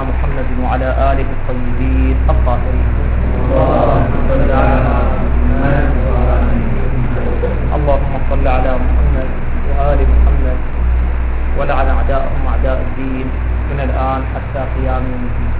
محمد وعلى آله الطيبين الطاهرين. اللهم صل على محمد وآل محمد ولعن أعداءهم أعداء الدين من الآن حتى قيام يوم الدين.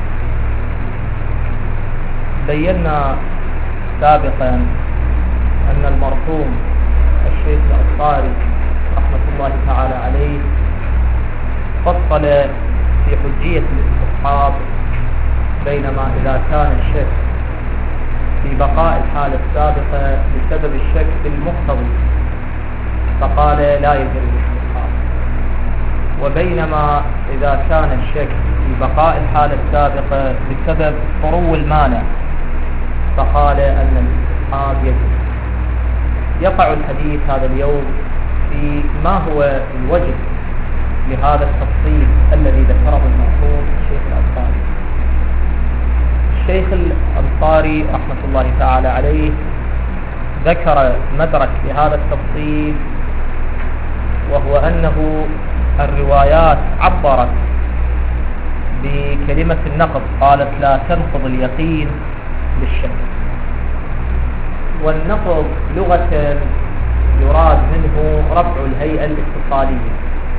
بينا سابقا أن المرحوم الشيخ الأنصاري رحمة الله تعالى عليه فصل في حجية الاستصحاب بينما إذا كان الشك في بقاء الحالة السابقة بسبب الشك في المقتضي فقال لا يجوز الاستصحاب، وبينما إذا كان الشك في بقاء الحالة السابقة بسبب طرو المانع فقال أن الاستصحاب يجوز. يقع الحديث هذا اليوم في ما هو الوجه لهذا التفصيل الذي ذكره المرحوم الشيخ الأنصاري. الشيخ الأنصاري رحمة الله تعالى عليه ذكر مدرك لهذا التفصيل، وهو أنه الروايات عبرت بكلمة النقض، قالت لا تنقض اليقين بالشك، والنقض لغة يراد منه رفع الهيئة الاتصالية.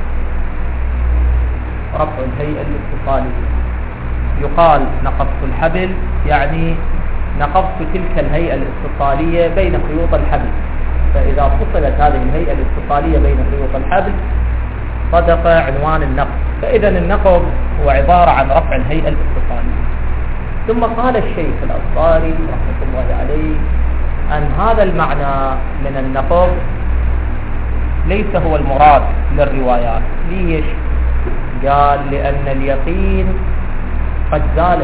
رفع الهيئة الاتصالية يقال نقضت الحبل، يعني نقضت تلك الهيئة الاتصالية بين خيوط الحبل، فإذا فصلت هذه الهيئة الاتصالية بين خيوط الحبل صدق عنوان النقض، فإذا النقض هو عبارة عن رفع الهيئة الاتصالية. ثم قال الشيخ الأنصاري رحمة الله عليه أن هذا المعنى من النقض ليس هو المراد للروايات. ليش؟ قال لأن اليقين قد زالت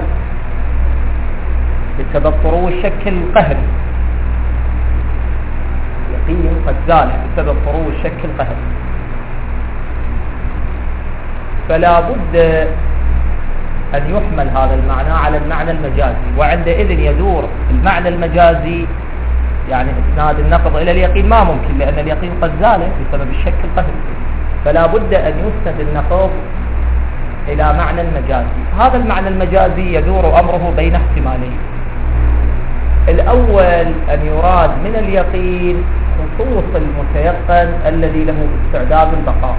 بسبب طرو الشك القهري. اليقين قد زال بسبب طرو الشك القهري، فلا بد أن يحمل هذا المعنى على المعنى المجازي، وعندئذ يدور المعنى المجازي يعني إسناد النقض إلى اليقين ما ممكن، لأن اليقين قد زال بسبب الشك القهري، فلا بد أن يسند النقض إلى معنى المجازي. هذا المعنى المجازي يدور أمره بين احتمالين. الأول أن يراد من اليقين خصوص المتيقن الذي له استعداد البقاء،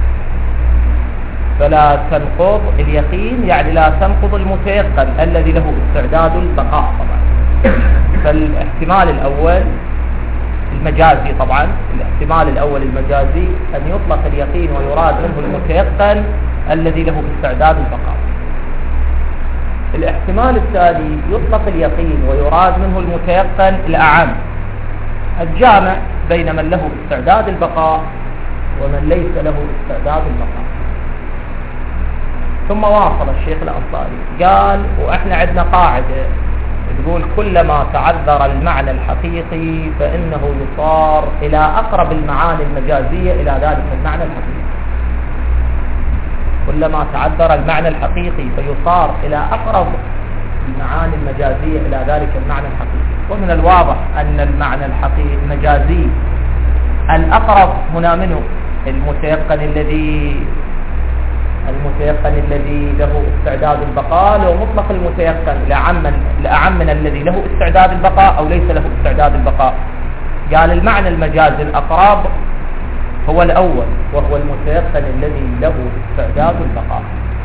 فلا تنقض اليقين يعني لا تنقض المتيقن الذي له استعداد البقاء طبعا. فالاحتمال الأول المجازي، طبعا الاحتمال الأول المجازي أن يطلق اليقين ويراد منه المتيقن الذي له استعداد البقاء. الاحتمال الثاني يطلق اليقين ويراد منه المتيقن الأعم الجامع بين من له استعداد البقاء ومن ليس له استعداد البقاء. ثم واصل الشيخ الأنصاري قال وإحنا عندنا قاعدة تقول كلما تعذر المعنى الحقيقي فإنه يصار إلى أقرب المعاني المجازية إلى ذلك المعنى الحقيقي. كلما تعذر المعنى الحقيقي فيصار إلى أقرب المعاني المجازية إلى ذلك المعنى الحقيقي. ومن الواضح أن المعنى الحقيقي المجازي الأقرب هنا منه المتيقن الذي له استعداد البقاء، لو مطلق المتيقن لأعم من الذي له استعداد البقاء أو ليس له استعداد البقاء. قال المعنى المجازي الأقرب هو الأول، وهو المتيقن الذي له استعداد البقاء.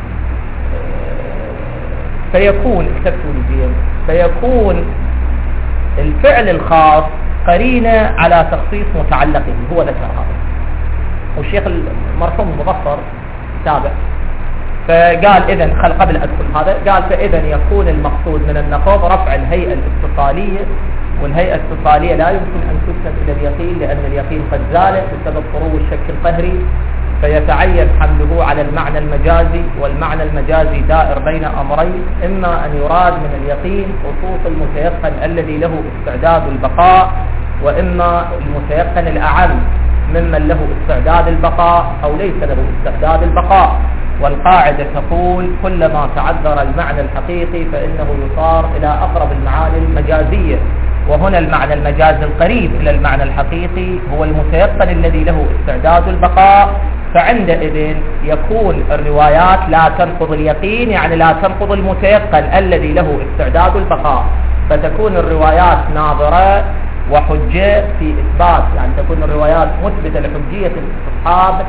فيكون الفعل الخاص قرينة على تخصيص متعلقه، هو ذكر هذا والشيخ المرحوم المظفر تابع. فقال إذن قبل أدخل هذا قال فإذا يكون المقصود من النقض رفع الهيئة الاتصالية، والهيئة الاتصالية لا يمكن أن تسند إلى اليقين لأن اليقين قد زال بسبب طرو الشك القهري، فيتعين حمله على المعنى المجازي. والمعنى المجازي دائر بين أمرين، إما أن يراد من اليقين خصوص المتيقن الذي له استعداد البقاء، وإما المتيقن الأعم ممن له استعداد البقاء أو ليس له استعداد البقاء. والقاعدة تقول كلما تعذر المعنى الحقيقي فإنه يصار إلى أقرب المعاني المجازية، وهنا المعنى المجازي القريب إلى المعنى الحقيقي هو المتيقن الذي له استعداد البقاء، فعندئذ يكون الروايات لا تنقض اليقين، يعني لا تنقض المتيقن الذي له استعداد البقاء، فتكون الروايات ناظرة وحجة في إثبات، يعني تكون الروايات مثبتة لحجية الاستصحاب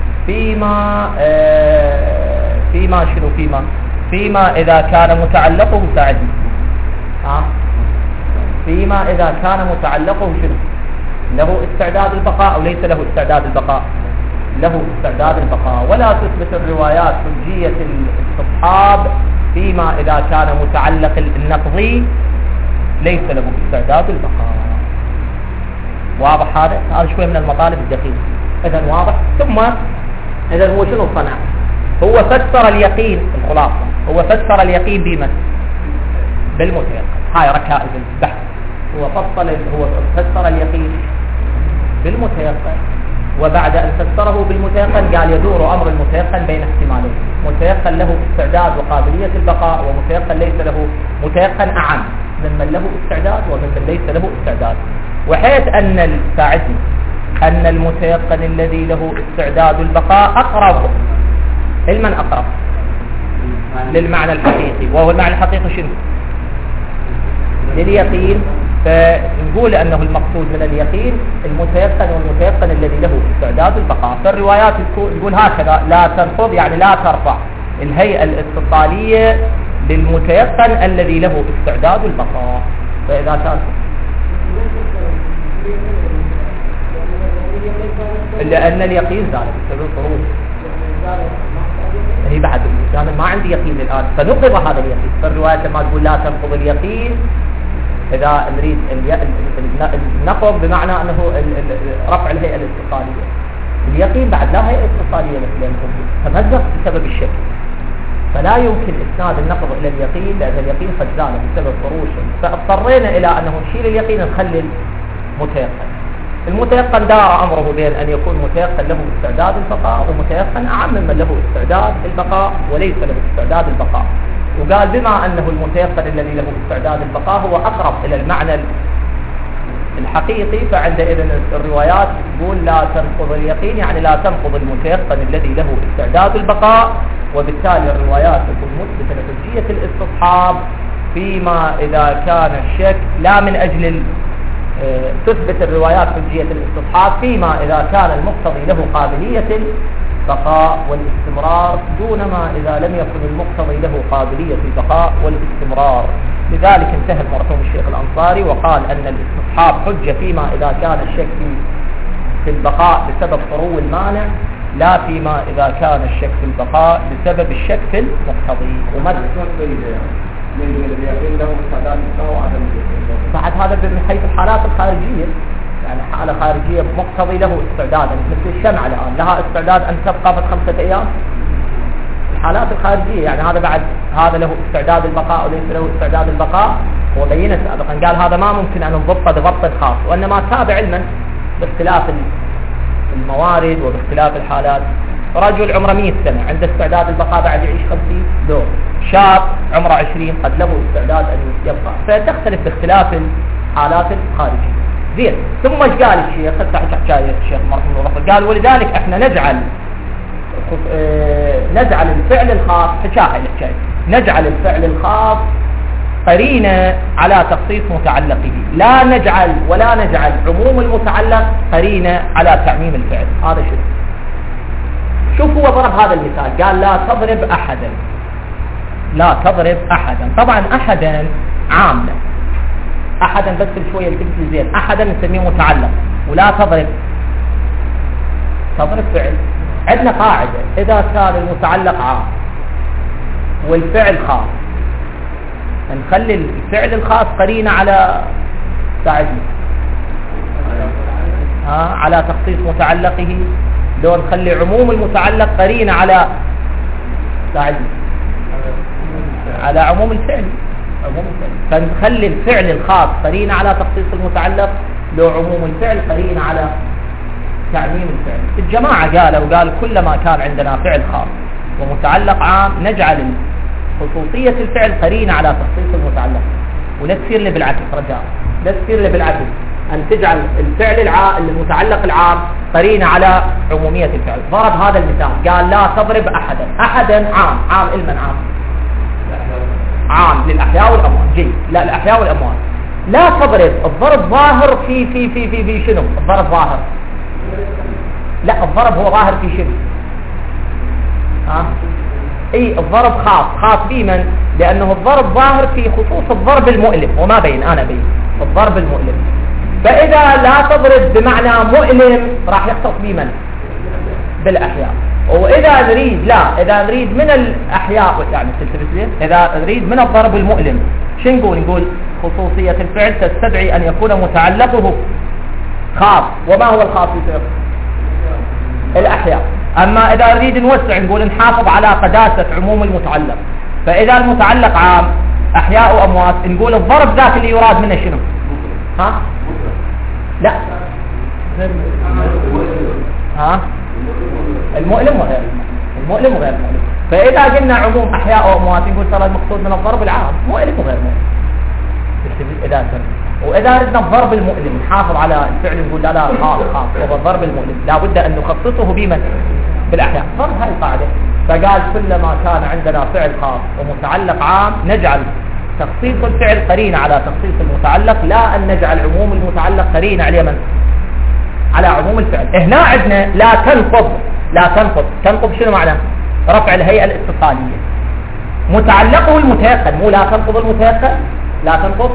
فيما إذا كان متعلقه ساعدني فيما إذا كان متعلقه شنو؟ له استعداد البقاء أو ليس له استعداد البقاء؟ له استعداد البقاء. ولا تثبت الروايات حجية الاستصحاب فيما إذا كان متعلق النقضي ليس له استعداد البقاء. واضح هذا شوي من المطالب الدقيقة. إذن واضح. ثم إذن هو شنو صنع؟ هو فسر اليقين، الخلاصة هو فسر اليقين بمن؟ بالمتيقن. هاي ركائز البحث. هو فسر اليقين بالمتيقن، وبعد أن فسره بالمتيقن قال يدور أمر المتيقن بين احتمالين: متيقن له استعداد وقابلية البقاء، ومتيقن ليس له، متيقن أعم ممن له استعداد وممن ليس له استعداد. وحيث أن المتيقن الذي له استعداد البقاء أقرب لمن أقرب؟ للمعنى الحقيقي. وهو المعنى الحقيقي شنو؟ لليقين. فنقول أنه المقصود من اليقين المتيقن، والمتيقن الذي له استعداد البقاء. فالروايات نقول هكذا لا تنقض، يعني لا ترفع الهيئة الاتصالية للمتيقن الذي له استعداد البقاء. فإذا كان لأن اليقين زال بسبب الخروج، هي بعد أنا ما عندي يقين الآن فنقض هذا اليقين. فالرواية لما تقول لا تنقض اليقين، إذا نريد النقض بمعنى أنه رفع الهيئة الاتصالية. اليقين بعد لا هيئة اتصالية مثل تمزق بسبب الشك، فلا يمكن إسناد النقض إلى اليقين، لأن اليقين قد زال بسبب خروج. فاضطرينا إلى أنه نشيل اليقين نخلي المتيقن. المتيقن دار أمره بين أن يكون متيقن له استعداد البقاء، ومتيقن أعم من له استعداد البقاء وليس له استعداد البقاء. وقال بما أنه المتيقن الذي له استعداد البقاء هو أقرب إلى المعنى الحقيقي، فعندئذ الروايات تقول لا تنقض اليقين، يعني لا تنقض المتيقن الذي له استعداد البقاء. وبالتالي الروايات تكون مثبتة لحجية الاستصحاب فيما إذا كان الشك لا من أجل تثبت الروايات حجية الاستصحاب فيما إذا كان المقتضي له قابلية البقاء والاستمرار، دون ما إذا لم يكن المقتضي له قابلية البقاء والاستمرار. لذلك انتهى المرحوم الشيخ الأنصاري وقال أن الاستصحاب حجة فيما إذا كان الشك في البقاء بسبب خروج المانع، لا فيما إذا كان الشك في البقاء بسبب الشك في المقتضي. بعد هذا من حيث الحالات الخارجية، يعني حالة خارجية مقتضي له استعداد، مثل الشمعة الآن لها استعداد أن تبقى في 5 أيام. الحالات الخارجية يعني هذا بعد هذا له استعداد البقاء وليس له استعداد البقاء. هو بينه سابقا قال هذا ما ممكن أن نضبطه بضبط خاص، وإنما تابع علما باختلاف الموارد وباختلاف الحالات. رجل عمره 100 سنة عنده استعداد البقاء بعد يعيش 50 دور، شاب عمره 20 قد له استعداد أن يبقى، فتختلف باختلاف الحالات الخارجية. زين. ثم ايش قال الشيخ؟ حكاية الشيخ مرحوم الله قال ولذلك احنا نجعل الفعل الخاص الحكاية نجعل الفعل الخاص قرينة على تخصيص متعلقه، لا نجعل عموم المتعلق قرينة على تعميم الفعل. هذا شوف هو ضرب هذا المثال قال لا تضرب أحدا. طبعا أحدا عامة، أحدا بس شوية الكلمة زين، أحدا نسميه متعلق، ولا تضرب فعل. عندنا قاعدة إذا كان المتعلق عام والفعل خاص نخلي الفعل الخاص قرينة على على تخصيص متعلقه، لو نخلي عموم المتعلق قرينة على عموم الفعل. فنخلي الفعل الخاص قرينة على تخصيص المتعلق، لو عموم الفعل قرينة على تعميم الفعل. الجماعة قالوا كلما كان عندنا فعل خاص ومتعلق عام نجعل خصوصية الفعل قرينة على تخصيص المتعلق، ولا تصير لي بالعكس رجاء، لا تصير لي بالعكس. أن تجعل الفعل المتعلق العام قرينة على عمومية الفعل. ضرب هذا المثال قال لا تضرب أحدا. أحدا عام علما عام للأحياء والأموات. جيد. لا الأحياء والأموات. لا تضرب. الضرب ظاهر في شنو؟ الضرب ظاهر. لا الضرب هو ظاهر في شنو؟ اي الضرب خاص بمن؟ لأنه الضرب ظاهر في خصوص الضرب المؤلم وما بين أنا بين الضرب المؤلم. فإذا لا تضرب بمعنى مؤلم راح يختص بمن؟ بالأحياء. وإذا إذا نريد من الأحياء يعني إذا نريد من الضرب المؤلم شو نقول خصوصية الفعل تستدعي أن يكون متعلقه خاص. وما هو الخاص يصير؟ الأحياء. أما إذا نريد نوسع نقول نحافظ على قداسة عموم المتعلق. فإذا المتعلق عام أحياء وأموات نقول الضرب ذاك اللي يراد منه شنو؟ لا المؤلم وغير المؤلم. فإذا قلنا عموم أحياء وأموات نقول ترى المقصود من الضرب العام مؤلم وغير مؤلم. إذا وإذا ردنا الضرب المؤلم نحافظ على الفعل نقول لا خاص هو الضرب المؤلم لا بد أن نخصصه بمن؟ بالأحياء. ضرب هاي القاعدة. فقال كلما كان عندنا فعل خاص ومتعلق عام نجعل تخصيص الفعل قرينة على تخصيص المتعلق، لا أن نجعل عموم المتعلق قرينة على من؟ على عموم الفعل. هنا عندنا لا تنقض شنو معنى؟ رفع الهيئة الاتصالية. متعلقه المتيقن مو لا تنقض المتيقن لا تنقض.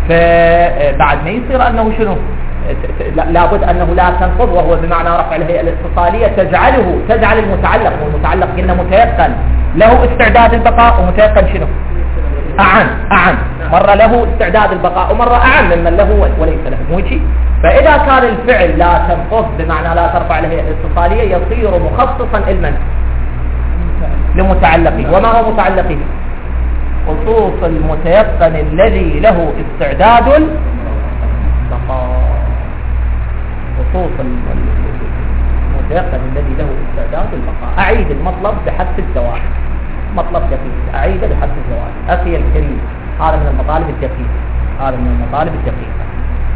فبعد ما يصير أنه شنو؟ لابد أنه لا تنقض وهو بمعنى رفع الهيئة الاتصالية تجعل المتعلق والمتعلق قلنا متيقن له استعداد البقاء ومتيقن شنو؟ أعن مرة له استعداد البقاء ومرة أعن ممن له وليس له مو شيء. فإذا كان الفعل لا تنقض بمعنى لا ترفع الهيئة الاتصالية يصير مخصصا لمن؟ لمتعلقه. وما هو متعلقه؟ خصوص المتيقن الذي له استعداد البقاء. خصوص المتيقن الذي له استعداد البقاء. أعيد المطلب بحذف الزواج. مطلب دقيق أعيده بحذف الزواج. أخي الكريم هذا من المطالب الدقيقة.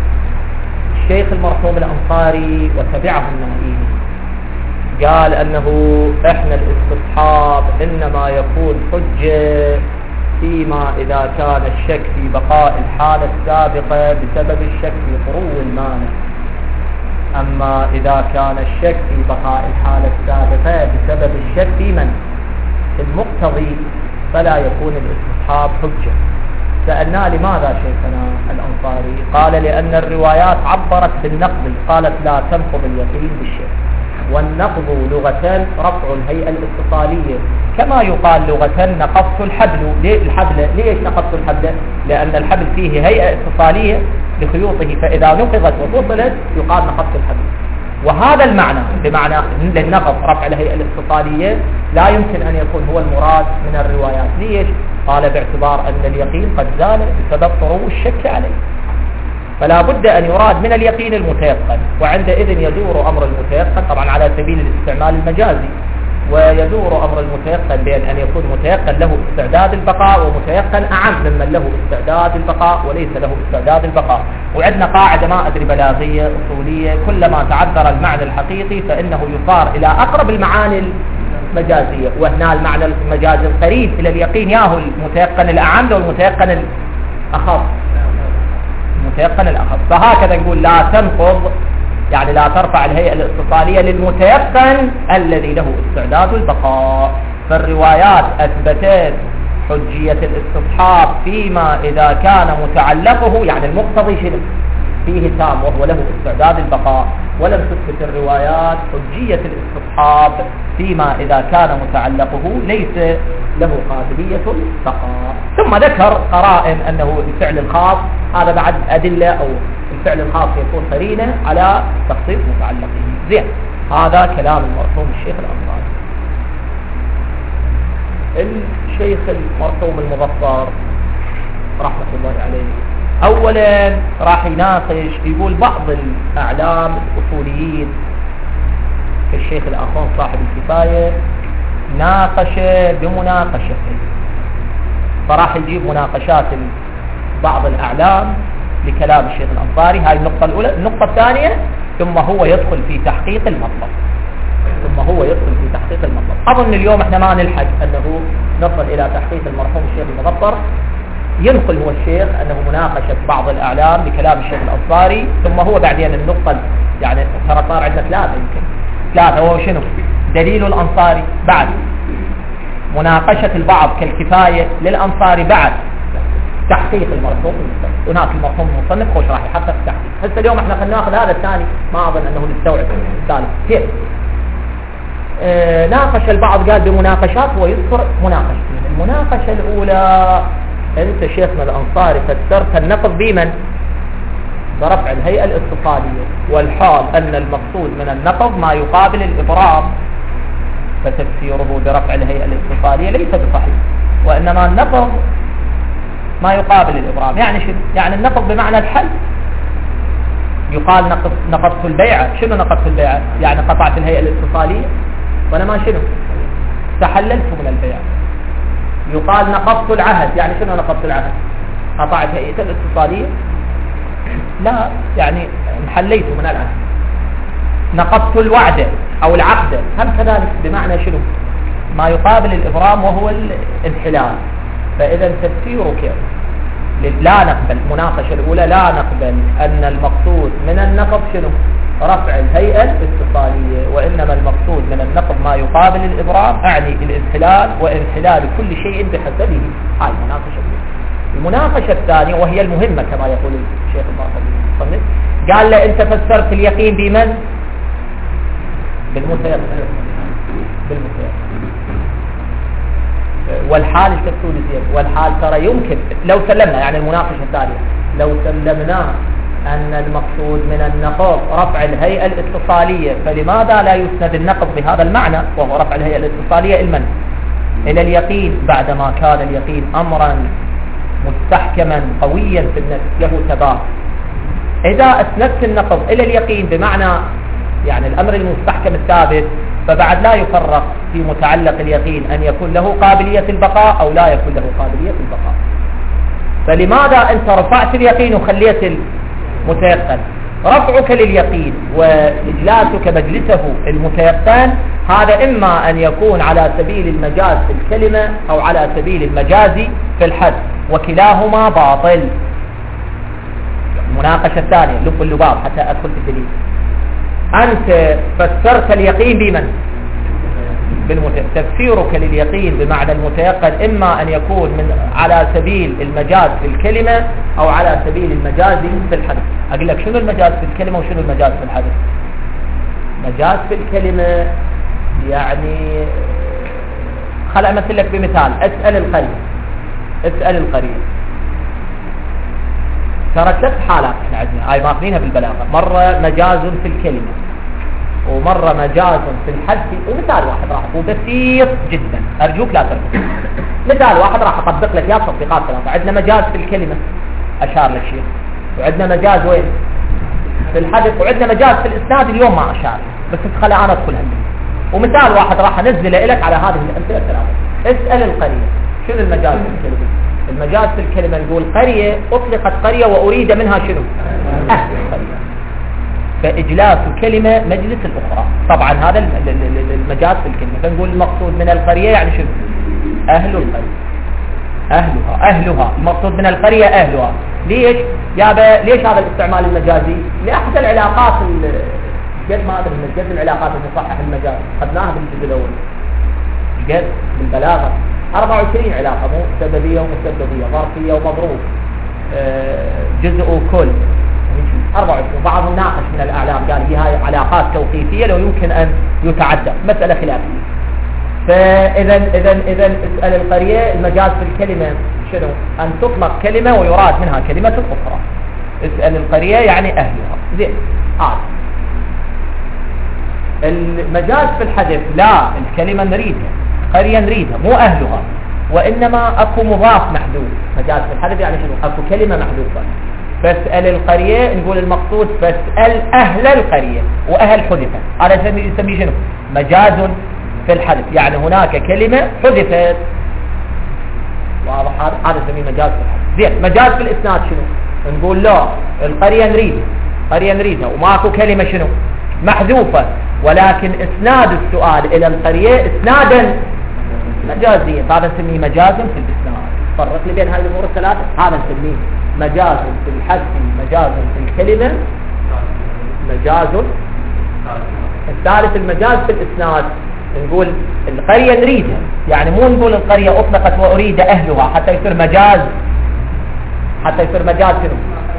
الشيخ المرحوم الأنصاري وتبعه النائي قال أنه إحنا الاستصحاب إنما يكون حجة فيما إذا كان الشك في بقاء الحالة السابقة بسبب الشك في خروج المانع. أما إذا كان الشك في بقاء الحالة السابقة بسبب الشك في من؟ في المقتضي فلا يكون الاستصحاب حجة. سألنا لماذا شيخنا الأنصاري؟ قال لأن الروايات عبرت بالنقض، قالت لا تنقض اليقين بالشك. والنقض لغة رفع الهيئة الاتصالية، كما يقال لغة نقضت الحبل. ليش نقضت الحبل؟ لأن الحبل فيه هيئة اتصالية لخيوطه، فإذا نقضت وفصلت يقال نقضت الحبل. وهذا المعنى بمعنى للنقض رفع الهيئة الاتصالية لا يمكن أن يكون هو المراد من الروايات. ليش؟ قال باعتبار أن اليقين قد زال بسبب طرو الشك عليه، فلا بد أن يراد من اليقين المتيقن. وعندئذ يدور أمر المتيقن طبعا على سبيل الاستعمال المجازي، ويدور أمر المتيقن بأن أن يكون متيقن له استعداد البقاء ومتيقن أعم ممن له استعداد البقاء وليس له استعداد البقاء. وعندنا قاعدة ما أدري بلاغية أصولية، كلما تعذر المعنى الحقيقي فإنه يصار إلى أقرب المعاني المجازية، وهنا المعنى المجازي القريب إلى اليقين ياهو المتيقن الأعم له المتيقن الأخص. فهكذا نقول لا تنقض يعني لا ترفع الهيئة الاتصالية للمتيقن الذي له استعداد البقاء. فالروايات أثبتت حجية الاستصحاب فيما إذا كان متعلقه يعني المقتضي شنو فيه تام وهو له استعداد البقاء، ولم تثبت الروايات حجية الاستصحاب فيما إذا كان متعلقه ليس له قابلية البقاء. ثم ذكر قرائن أنه الفعل الخاص هذا بعد أدلة أو الفعل الخاص يكون قرينة على تخصيص متعلقه. زين، هذا كلام المرحوم الشيخ الأنصاري. الشيخ المرحوم المظفر رحمة الله عليه أولا راح يناقش، يقول بعض الأعلام الأصوليين كالشيخ الآخون صاحب الكفاية ناقش بمناقشته، فراح يجيب مناقشات بعض الأعلام لكلام الشيخ الأنصاري. هاي النقطة الأولى. النقطة الثانية ثم هو يدخل في تحقيق المطلب، أظن اليوم احنا ما نلحق أنه نصل إلى تحقيق المرحوم الشيخ المظفر. ينقل هو الشيخ أنه مناقشة بعض الأعلام لكلام الشيخ الأنصاري، ثم هو بعدين النقطة يعني ترى صار عندنا ثلاثة، يمكن ثلاثة. وهو شنو؟ دليل الأنصاري، بعد مناقشة البعض كالكفاية للأنصاري، بعد تحقيق المرحوم المصنف. هناك المرحوم المصنف خوش راح يحقق التحقيق. هسه اليوم احنا خلينا ناخذ هذا الثاني، ما أظن أنه نستوعب الثالث كيف. ناقش البعض قال بمناقشات، هو يذكر مناقشتين. المناقشة الأولى أنت شيخنا الأنصاري فسرت النقض بمن؟ برفع الهيئة الاتصالية، والحال أن المقصود من النقض ما يقابل الإبرام، فتفسيره برفع الهيئة الاتصالية ليس بصحيح، وإنما النقض ما يقابل الإبرام. يعني شنو؟ يعني النقض بمعنى الحل. يقال نقضت البيعة. شنو نقضت البيعة؟ يعني قطعت الهيئة الاتصالية، وأنا ما شنو؟ تحللت من البيعة. يقال نقضت العهد. يعني شنو نقضت العهد؟ قطعت هيئة الاتصالية؟ لا، يعني انحليت من العهد. نقضت الوعد أو العقد، هم كذلك بمعنى شنو؟ ما يقابل الإبرام وهو الانحلال. فإذا تفسيرك لا نقبل، المناقشة الأولى لا نقبل أن المقصود من النقض شنو؟ رفع الهيئة الاتصالية، وإنما المقصود من النقض ما يقابل الإبرام، أعني الانحلال وانحلال كل شيء بحسبه. هاي المناقشة الأولى. المناقشة الثانية وهي المهمة كما يقول الشيخ المصنف، قال له أنت فسرت اليقين بمن؟ بالمتيقن. والحال التفسير زين، والحال ترى يمكن لو سلمنا، يعني المناقشة الثانية لو سلمنا أن المقصود من النقض رفع الهيئة الاتصالية، فلماذا لا يسند النقض بهذا المعنى وهو رفع الهيئة الاتصالية إلى اليقين، بعدما كان اليقين أمرا مستحكما قويا في النفس له ثبات. إذا أسندت النقض إلى اليقين بمعنى يعني الأمر المستحكم الثابت، فبعد لا يفرق في متعلق اليقين أن يكون له قابلية البقاء أو لا يكون له قابلية البقاء. فلماذا أنت رفعت اليقين وخليت المتيقن؟ رفعك لليقين وإجلاسك مجلسه المتيقن هذا إما أن يكون على سبيل المجاز في الكلمة أو على سبيل المجاز في الحد، وكلاهما باطل. المناقشة الثانية لب اللباب حتى أدخل في الدليل. أنت فسرت اليقين بمن؟ تفسيرك لليقين بمعنى المتيقن إما أن يكون على سبيل المجاز في الكلمة أو على سبيل المجاز في الحدث. أقول لك شنو المجاز في الكلمة وشنو المجاز في الحدث. مجاز في الكلمة يعني خل أمثل لك بمثال. اسأل القرية. ترى ثلاث حالات احنا عندنا هاي ماخذينها بالبلاغة، مرة مجاز في الكلمة ومرة مجاز في الحدث، ومثال واحد راح هو بسيط جدا أرجوك لا تركز. مثال واحد راح أطبق لك يا تطبيقات ثلاثة. عندنا مجاز في الكلمة أشار لك شيء، وعندنا مجاز وين؟ في الحدث، وعندنا مجاز في الإسناد اليوم ما أشار بس خلي أنا أدخل هم. ومثال واحد راح أنزله لك على هذه الأمثلة الثلاثة. اسأل القرية. شنو المجاز في الكلمة؟ المجاز في الكلمة نقول قرية أطلقت قرية وأريد منها شنو؟ أهل القرية، فإجلاس كلمة مجلس الأخرى. طبعا هذا المجاز في الكلمة، فنقول المقصود من القرية يعني شنو؟ أهل القرية، أهلها. المقصود من القرية أهلها. ليش؟ ليش هذا الاستعمال المجازي؟ لأحد العلاقات قد ما أدري من جد العلاقات المصحح المجاز خدناها بالجزء الأول قد بالبلاغة 24 علاقة، مو سببية ومسببية، ظرفية ومظروف، جزء وكل 24. بعضهم ناقش من الأعلام قال هي علاقات توقيفية لو يمكن أن يتعدى، مسألة خلافية. فإذا اسأل القرية المجاز في الكلمة شنو؟ أن تطلق كلمة ويراد منها كلمة أخرى. اسأل القرية يعني أهلها. زين. المجاز في الحدث لا، الكلمة نريدها، قرية نريدها مو أهلها، وإنما أكو مضاف محذوف. مجاز في الحدث يعني شنو؟ أكو كلمة محذوفة. فاسأل القرية نقول المقصود فاسأل أهل القرية، وأهل حذفة. هذا يسميه شنو؟ مجاز في الحدث، يعني هناك كلمة حذفت. واضح هذا يسميه مجاز في الحدث. زين. مجاز في الإسناد شنو؟ نقول لا، القرية نريدها وماكو كلمة شنو محذوفة، ولكن اسناد السؤال الى القرية اسنادا مجازيا، هذا نسميه مجاز في الاسناد. فرق لي بين هذه الامور الثلاثة، هذا نسميه مجاز في الحذف، مجاز في الكلمة، مجاز. الثالث المجاز في الاسناد، نقول القرية نريدها، يعني مو نقول القرية اطلقت واريد اهلها حتى يصير مجاز، شنو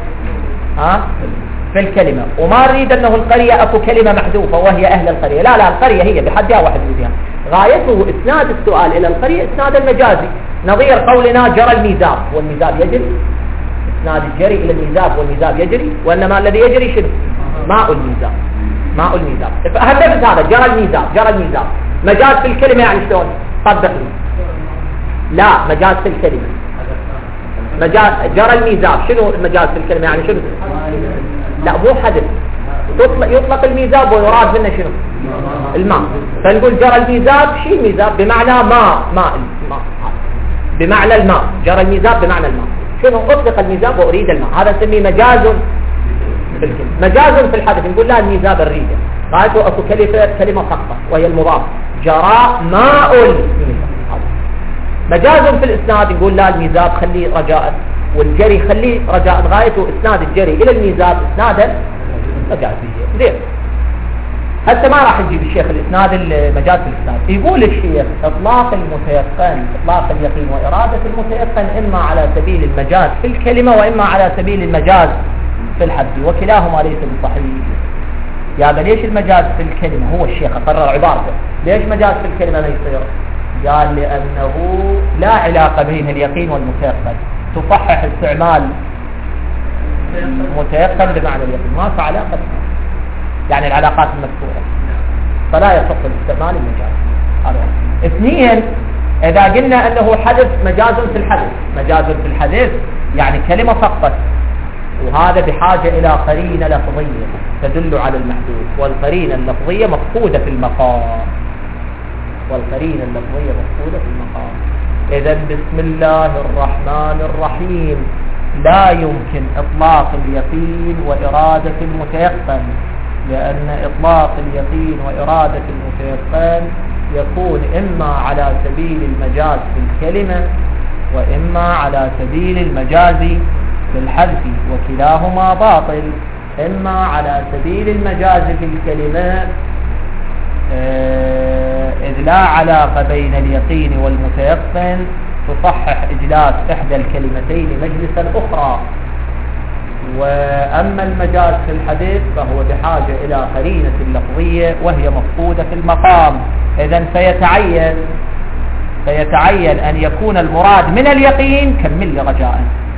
في الكلمة، وما نريد انه القرية اكو كلمة محذوفة وهي اهل القرية، لا القرية هي بحدها وحدودها. غايته اسناد السؤال الى القرية اسنادا مجازي، نظير قولنا جرى الميزاب، والميزاب يجري، اسناد الجري الى الميزاب والميزاب يجري، وانما الذي يجري شنو ماء الميزاب. فهمت هذا جرى الميزاب مجاز في الكلمة، يعني شلون طبق لي؟ لا، مجاز في الكلمة، مجاز جرى الميزاب. شنو المجاز في الكلمة يعني شنو؟ لا مو حدث، يطلق الميزاب ويراد منه شنو الماء، فنقول جرى الميزاب. شيء الميزاب بمعنى ماء بمعنى الماء، جرى الميزاب بمعنى الماء. شنو اطلق الميزاب واريد الماء، هذا نسميه مجاز في الكلمة. مجاز في الحدث نقول لا الميزاب الريدة، قالوا اكو كلمة فقط وهي المضاف، جرى ماء الميزاب. مجاز في الاسناد نقول لا الميزاب خليه رجاء، والجري خليه رجاء، غايته اسناد الجري الى الميزاب اسنادا مجازيا. زين، هسه ما راح نجيب الشيخ الاسناد المجاز في الاسناد. يقول الشيخ اطلاق المتيقن، اطلاق اليقين وارادة المتيقن اما على سبيل المجاز في الكلمة واما على سبيل المجاز في الحد، وكلاهما ليس بصحيح. يا ليش المجاز في الكلمة؟ هو الشيخ قرر عبارته، ليش مجاز في الكلمة ما يصير؟ قال لأنه لا علاقة بين اليقين والمتيقن، تصحح استعمال متيقن بمعنى اليقين، ما في علاقة بها. يعني العلاقات المذكورة، فلا يصح الاستعمال المجاز. هذا اثنين، إذا قلنا أنه حدث مجاز في الحدث يعني كلمة فقط، وهذا بحاجة إلى قرينة لفظية تدل على المحدود، والقرينة اللفظية مفقودة في المقام، إذا بسم الله الرحمن الرحيم لا يمكن إطلاق اليقين وإرادة المتيقن، لأن إطلاق اليقين وإرادة المتيقن يكون إما على سبيل المجاز في الكلمة وإما على سبيل المجاز في الحذف، وكلاهما باطل. إما على سبيل المجاز في الكلمة إذ لا علاقة بين اليقين والمتيقن، تصحح إجلاس إحدى الكلمتين مجلسا أخرى. وأما المجاز في الحديث فهو بحاجة إلى قرينة لفظية وهي مفقودة في المقام. إذن فيتعين أن يكون المراد من اليقين، كمل لي رجاء،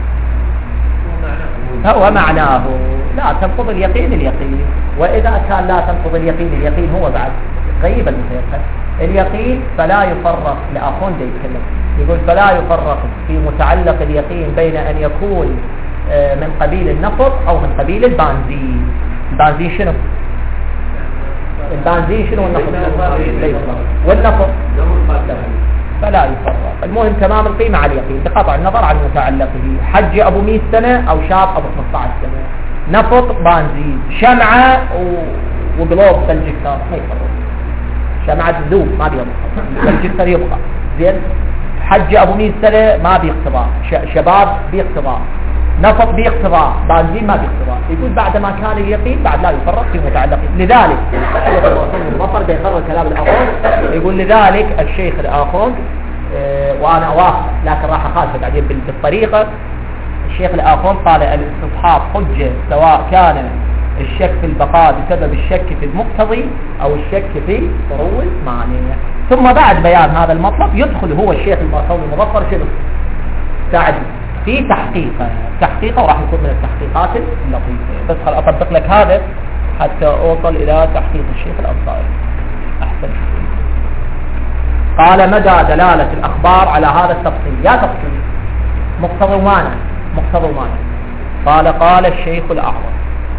هو معناه لا تنقض اليقين، وإذا كان لا تنقض اليقين هو بعد غيب المتيقن. اليقين فلا يفرق، لأخون دي يتكلم يقول فلا يفرق في متعلق اليقين بين أن يكون من قبيل النفط أو من قبيل البنزين. البنزين شنو؟ والنفط فلا يفرق. المهم تمام القيمة على اليقين بقطع النظر عن متعلقه. حج أبو 100 سنة أو شاب أبو 15 سنة، نفط بنزين، شمعة وقلوب بالجكتر ما يفرق، شمعة ذوب ما بيبقى، بالجكتر يبقى. زين، حج أبو 100 سنة ما بيقتضى، شباب بيقتضى، نفط بيقتضى، بنزين ما بيقتضى. يقول بعد ما كان اليقين بعد لا يفرق في متعلقه. لذلك الشيخ المظفر بيقرر كلام الآخر، يقول لذلك الشيخ الآخر وأنا أوافق لكن راح أخالفه بعدين بالطريقة. الشيخ الآخر قال الاستصحاب حجة سواء كان الشك في البقاء بسبب الشك في المقتضي أو الشك في فروع المعنى. ثم بعد بيان هذا المطلب يدخل هو الشيخ المظفر شنو؟ ساعد في تحقيقه وراح يكون من التحقيقات اللطيفة. بس خل أطبق لك هذا حتى أوصل إلى تحقيق الشيخ الأنصاري. أحسن. قال مدى دلالة الأخبار على هذا التفصيل. يا تفصيل مقتضى معنى. قال الشيخ الأعظم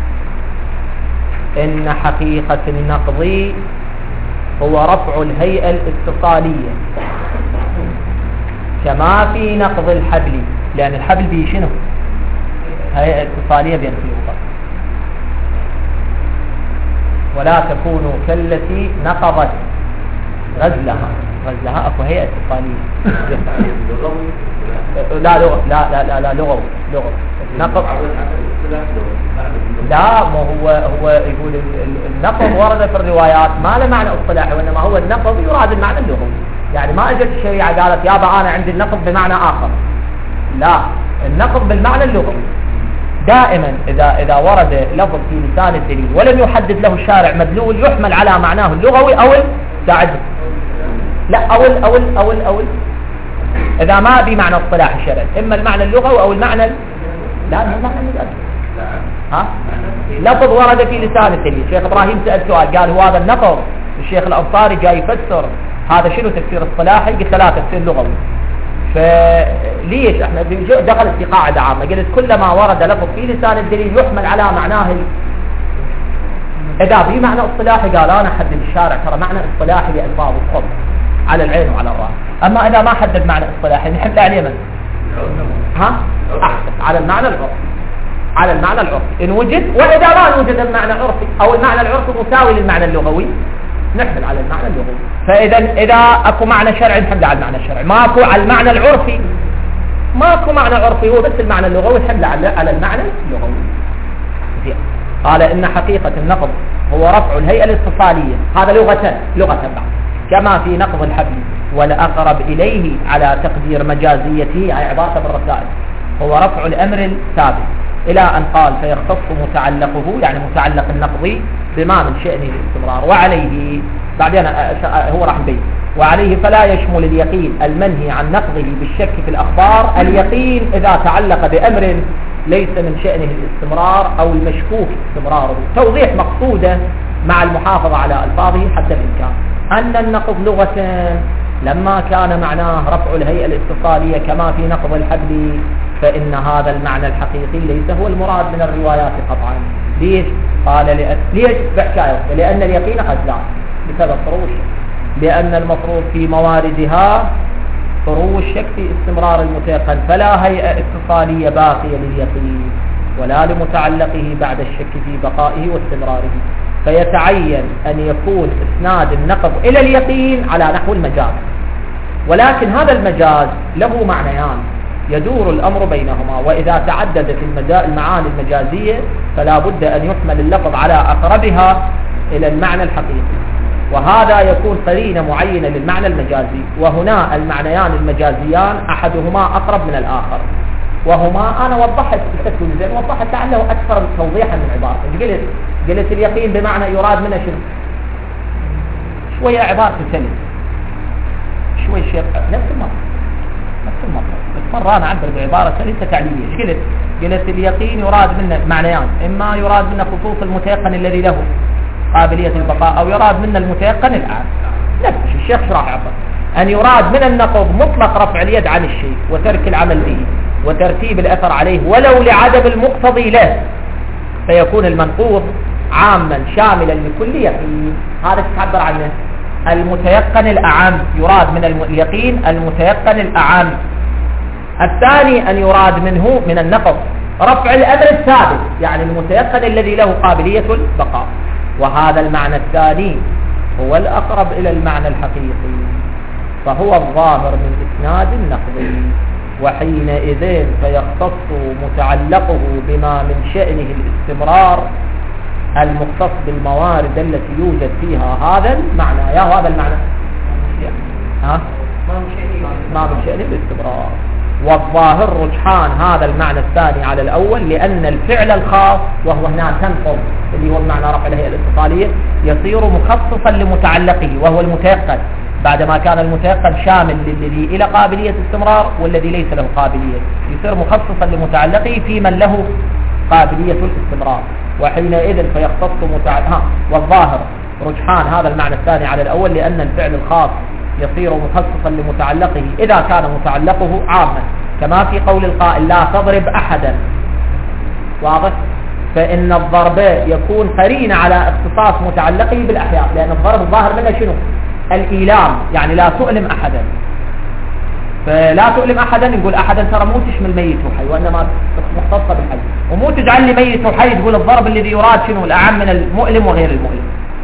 إن حقيقة النقض هو رفع الهيئة الاتصالية كما في نقض الحبل، لأن الحبل به شنو؟ هيئة اتصالية بين خيوطة. ولا تكونوا كالتي نقضت غزلها اكو هيئة اتصالية. لا لغة، لا لغة نقض. لا، ما هو يقول النقض ورد في الروايات ما له معنى اصطلاحي، وانما هو النقض يراد المعنى اللغوي. يعني ما اجت الشريعة قالت يابا انا عندي النقض بمعنى اخر، لا، النقض بالمعنى اللغوي. دائما اذا ورد لفظ في لسان الدليل ولم يحدد له الشارع مدلول يحمل على معناه اللغوي او التعدد. لا، او اذا ما بمعنى اصطلاحي شرعي، اما المعنى اللغوي او المعنى لا المعنى المجازي. ها، لفظ ورد في لسان الدليل. الشيخ ابراهيم سأل سؤال قال هو هذا النقض، الشيخ الانصاري جاي يفسر هذا شنو تفسير اصطلاحي؟ قلت لا، تفسير لغوي. فليش احنا دخلت في قاعده عامه، قلت كلما ورد لفظ في لسان الدليل يحمل على معناه اذا في معنى اصطلاحي قال انا حدد الشارع ترى معنى اصطلاحي لالفاظ الخط على العين وعلى الراس. اما اذا ما حدد معنى اصطلاحي نحمل عليه من احسن على المعنى العرفي ان وجد، واذا ما وجد المعنى العرفي او المعنى العرفي مساوي للمعنى اللغوي نحمل على المعنى اللغوي. فاذا اكو معنى شرعي نحمل على المعنى الشرعي، ماكو على المعنى العرفي، ماكو معنى عرفي هو بس المعنى اللغوي نحمل على المعنى اللغوي. قال ان حقيقة النقض هو رفع الهيئة الاتصالية، هذا لغة بعد، كما في نقض الحبل، والأقرب إليه على تقدير مجازيته، أي عبارة بالرسائل، هو رفع الأمر الثابت، إلى أن قال فيختص متعلقه، يعني متعلق النقض بما من شأنه الاستمرار، وعليه بعدين هو راح يبين، وعليه فلا يشمل اليقين المنهي عن نقضه بالشك في الأخبار اليقين إذا تعلق بأمر ليس من شأنه الاستمرار أو المشكوك استمراره. توضيح مقصوده مع المحافظة على ألفاظه حد الإمكان أن النقض لغة لما كان معناه رفع الهيئة الاتصالية كما في نقض الحبل، فإن هذا المعنى الحقيقي ليس هو المراد من الروايات قطعا. ليش؟ قال ليش بحكاية؟ لأن اليقين غزلان بسبب فروع الشك، لأن المفروض في مواردها فروع الشك في استمرار المتيقن، فلا هيئة اتصالية باقية لليقين ولا لمتعلقه بعد الشك في بقائه واستمراره، فيتعين أن يكون إسناد النقض إلى اليقين على نحو المجاز، ولكن هذا المجاز له معنيان يدور الأمر بينهما، وإذا تعددت المعاني المجازية فلا بد أن يحمل اللفظ على أقربها إلى المعنى الحقيقي، وهذا يكون قرينة معينة للمعنى المجازي. وهنا المعنيان المجازيان أحدهما أقرب من الآخر، وهما أنا وضحت بشكل زين، وضحت لعله أكثر توضيحا من عبارة. قلت اليقين بمعنى يراد منه شنو؟ شوية عبارة سلم، شوي شيء نفس المطلب، بس مرة أنا أعبر بعبارة ليس تعليلية. قلت اليقين يراد منه معنيان، إما يراد منه خصوص المتيقن الذي له قابلية البقاء، أو يراد منه المتيقن العام. نفس الشيخ شرح عبر أن يراد من النقض مطلق رفع اليد عن الشيء وترك العمل به وترتيب الأثر عليه ولو لعدم المقتضي له، فيكون المنقوض عاما شاملا لكل يقين. هذا تعبر عنه المتيقن الأعم، يراد من اليقين المتيقن الأعم. الثاني أن يراد منه من النقض رفع الأمر الثابت، يعني المتيقن الذي له قابلية البقاء، وهذا المعنى الثاني هو الأقرب إلى المعنى الحقيقي، فهو الظاهر من إسناد النقض، وحينئذ فيختص متعلقه بما من شأنه الاستمرار المختص بالموارد التي يوجد فيها هذا المعنى. يا هذا المعنى ما من شأنه الاستمرار، والظاهر رجحان هذا المعنى الثاني على الأول، لأن الفعل الخاص وهو هنا تنقض اللي هو المعنى رفع الهيئة الاتصالية يصير مخصصا لمتعلقه وهو المتيقن، بعدما كان المتيقن شامل للذي إلى قابلية استمرار والذي ليس له قابلية، يصير مخصصا لمتعلقه في من له قابلية الاستمرار، وحينئذ فيختص والظاهر رجحان هذا المعنى الثاني على الأول، لأن الفعل الخاص يصير مخصصا لمتعلقه إذا كان متعلقه عاما، كما في قول القائل لا تضرب أحدا، واضح؟ فإن الضرب يكون قرينة على اختصاص متعلقه بالأحياء، لأن الضرب الظاهر منه شنو؟ الإيلام، يعني لا تؤلم أحدا. فلا تؤلم أحدا، يقول أحدا ترى مو تشمل ميت وحي، وإنما مختصة بالحي، ومو تجعل لي ميت وحي تقول الضرب الذي يراد شنو الأعم من المؤلم وغير المؤلم.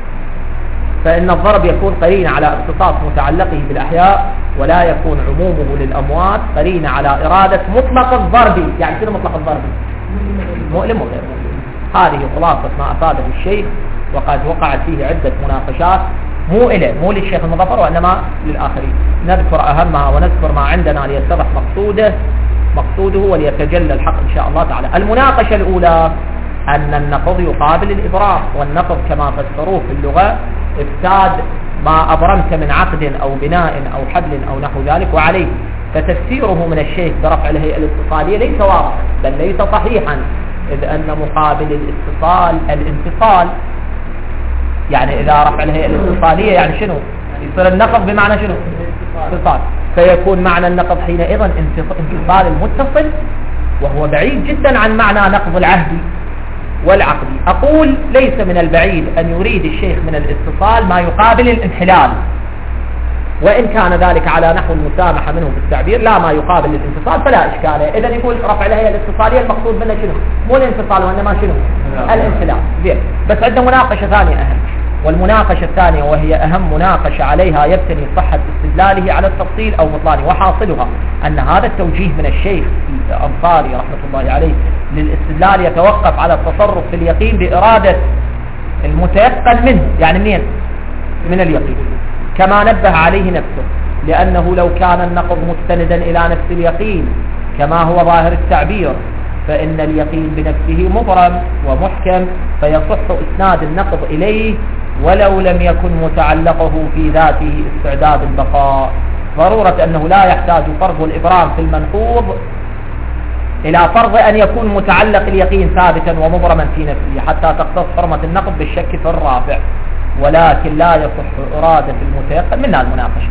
فإن الضرب يكون قرين على اختصاص متعلقه بالأحياء، ولا يكون عمومه للأموات قرين على إرادة مطلق الضرب. يعني شنو مطلق الضرب؟ مؤلم وغير مؤلم. هذه خلاصة ما أفاده الشيخ، وقد وقعت فيه عدة مناقشات، مو للشيخ المظفر وإنما للآخرين. نذكر أهمها ونذكر ما عندنا ليتضح مقصوده وليتجلى الحق إن شاء الله تعالى. المناقشة الأولى أن النقض يقابل الإبرام، والنقض كما فسروه في اللغة افساد ما أبرمت من عقد أو بناء أو حبل أو نحو ذلك وعليه. فتفسيره من الشيخ برفع الهيئة الاتصالية ليس واضح بل ليس صحيحا، إذ أن مقابل الاتصال الانفصال. يعني إذا رفع الهيئة الاتصالية يعني شنو؟ يصير النقض بمعنى شنو؟ انفصال. فيكون معنى النقض حينئذ انفصال المتصل، وهو بعيد جدا عن معنى نقض العهد والعقد. أقول ليس من البعيد أن يريد الشيخ من الاتصال ما يقابل الانحلال، وإن كان ذلك على نحو المسامحة منه بالتعبير لا ما يقابل الانفصال فلا إشكال. إذا يقول رفع الهيئة الاتصالية المقصود منه شنو؟ مو الانفصال وإنما شنو؟ الانحلال. زين، بس عندنا مناقشة ثانية أهم، والمناقشة الثانية وهي أهم مناقشة عليها يبتني صحة استدلاله على التفصيل أو بطلانه، وحاصلها أن هذا التوجيه من الشيخ الأنصاري رحمة الله عليه للاستدلال يتوقف على التصرف في اليقين بإرادة المتيقن منه. يعني منين؟ من اليقين، كما نبه عليه نفسه، لأنه لو كان النقض مستندا إلى نفس اليقين كما هو ظاهر التعبير فإن اليقين بنفسه مبرم ومحكم، فيصح إسناد النقض إليه ولو لم يكن متعلقه في ذاته استعداد البقاء. ضرورة أنه لا يحتاج فرض الإبرام في المنقوض إلى فرض أن يكون متعلق اليقين ثابتا ومبرما في نفسه حتى تختص حرمة النقض بالشك في الرافع، ولكن لا يصح إرادة المتيقن منها المناقشة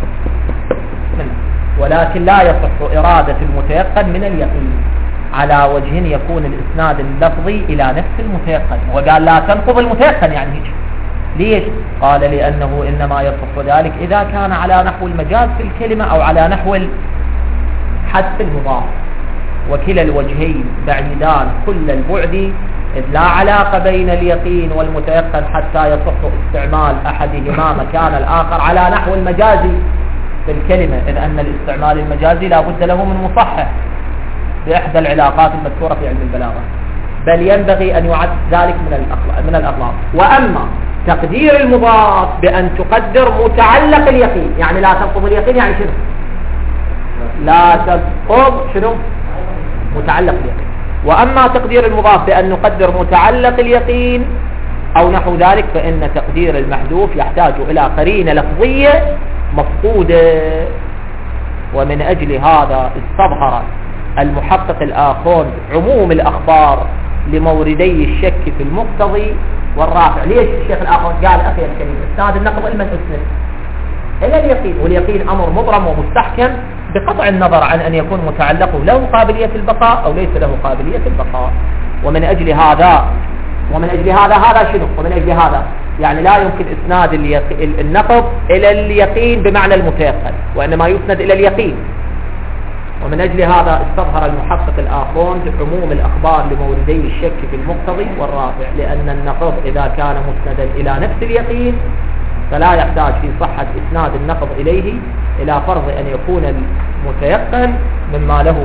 ولكن لا يصح إرادة المتيقن من اليقين على وجه يكون الإسناد اللفظي إلى نفس المتيقن. وقال لا تنقض المتيقن، يعني هيك. ليش؟ قال لأنه إنما يصح ذلك إذا كان على نحو المجاز في الكلمة أو على نحو حذف المضاف، وكلا الوجهين بعيدان كل البعد، إذ لا علاقة بين اليقين والمتيقن حتى يصح استعمال أحدهما مكان الآخر على نحو المجاز في الكلمة، إذ أن الاستعمال المجازي لا بد له من مصحح بإحدى العلاقات المذكورة في علم البلاغة، بل ينبغي أن يعد ذلك من الأغلاط. وأما تقدير المضاف بأن تقدر متعلق اليقين، يعني لا تنقض اليقين، يعني شنو؟ لا تنقض شنو؟ متعلق اليقين. وأما تقدير المضاف بأن نقدر متعلق اليقين أو نحو ذلك، فإن تقدير المحذوف يحتاج إلى قرينة لفظية مفقودة. ومن أجل هذا استظهر المحقق الآخر عموم الأخبار لموردي الشك في المقتضي والرافع. ليش الشيخ الآخر قال أخي الكريم إسناد النقض إلى من أسند؟ إلى اليقين، واليقين أمر مبرم ومستحكم بقطع النظر عن أن يكون متعلقه له قابلية البقاء أو ليس له قابلية البقاء. ومن أجل هذا هذا شنو؟ ومن أجل هذا يعني لا يمكن إسناد النقض إلى اليقين بمعنى المتيقن، وإنما يسند إلى اليقين. ومن أجل هذا استظهر المحقق الآخرون عموم الأخبار لموردي الشك في المقتضي والرافع، لأن النقض إذا كان مسندا إلى نفس اليقين فلا يحتاج في صحة إسناد النقض إليه إلى فرض أن يكون المتيقن مما له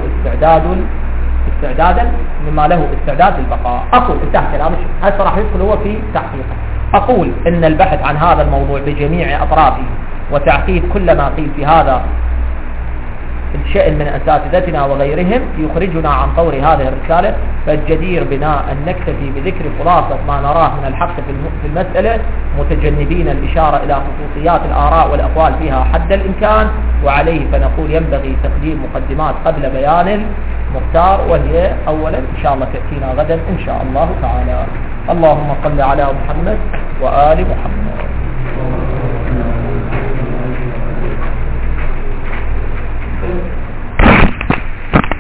استعداد للبقاء. أقول انتهى كلام الشيخ، هذا راح يدخل هو في تحقيقه. أقول إن البحث عن هذا الموضوع بجميع أطرافه وتعقيد كل ما قيل في هذا الشأن من أساتذتنا وغيرهم يخرجنا عن طور هذه الرسالة، فالجدير بنا أن نكتفي بذكر خلاصة ما نراه من الحق في المسألة، متجنبين الإشارة إلى خصوصيات الآراء والأقوال فيها حد الإمكان. وعليه فنقول ينبغي تقديم مقدمات قبل بيان المختار، وهي أولا إن شاء الله تأتينا غدا إن شاء الله تعالى. اللهم صل على محمد وآل محمد.